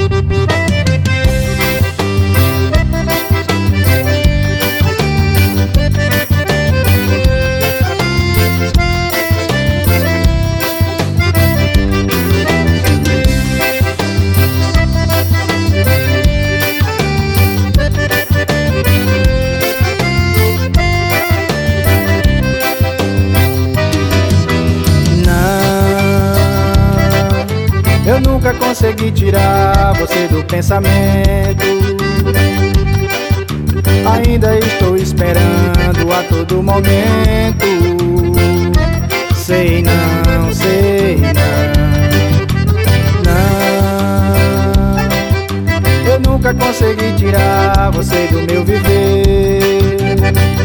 Eu nunca consegui tirar você do pensamento. Ainda estou esperando a todo momento. Sei não, sei não. Eu nunca consegui tirar você do meu viver.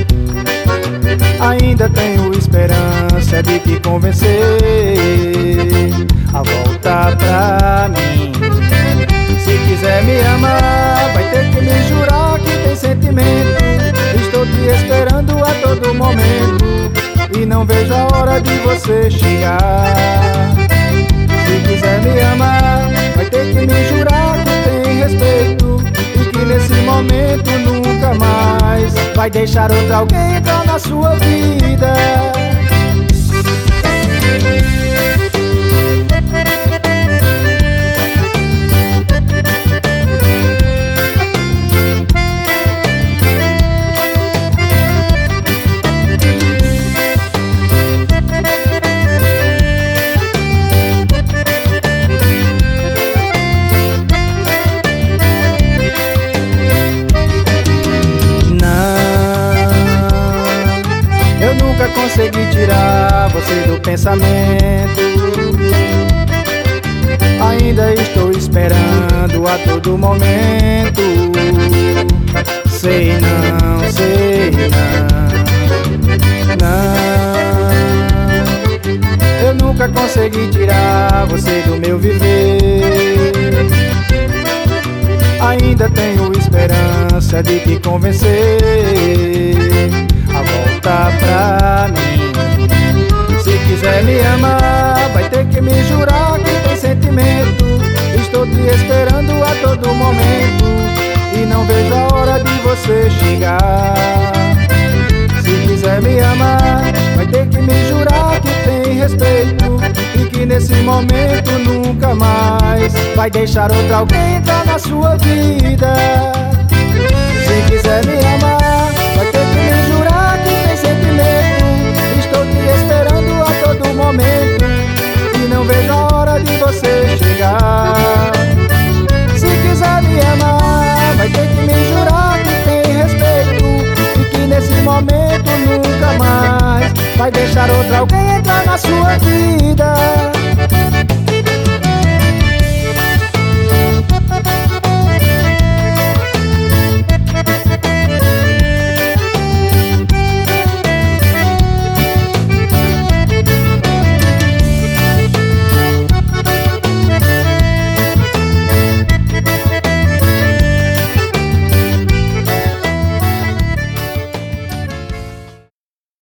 Ainda tenho esperança de te convencer a voltar pra mim. Se quiser me amar, vai ter que me jurar que tem sentimento. Estou te esperando a todo momento e não vejo a hora de você chegar. Se quiser me amar, vai ter que me jurar que tem respeito e que nesse momento nunca mais vai deixar outra alguém entrar na sua vida. Nunca consegui tirar você do pensamento. Ainda estou esperando a todo momento. Sei não, não. Eu nunca consegui tirar você do meu viver. Ainda tenho esperança de te convencer a voltar pra mim. Se quiser me amar, vai ter que me jurar que tem sentimento. Estou te esperando a todo momento e não vejo a hora de você chegar. Se quiser me amar, vai ter que me jurar que tem respeito e que nesse momento nunca mais vai deixar outra alguém entrar na sua vida. Se quiser me amar, vai ter que me jurar que tem sentimento. Estou te esperando a todo momento e não vejo a hora de você chegar. Se quiser me amar, vai ter que me jurar que tem respeito e que nesse momento nunca mais vai deixar outra alguém entrar na sua vida.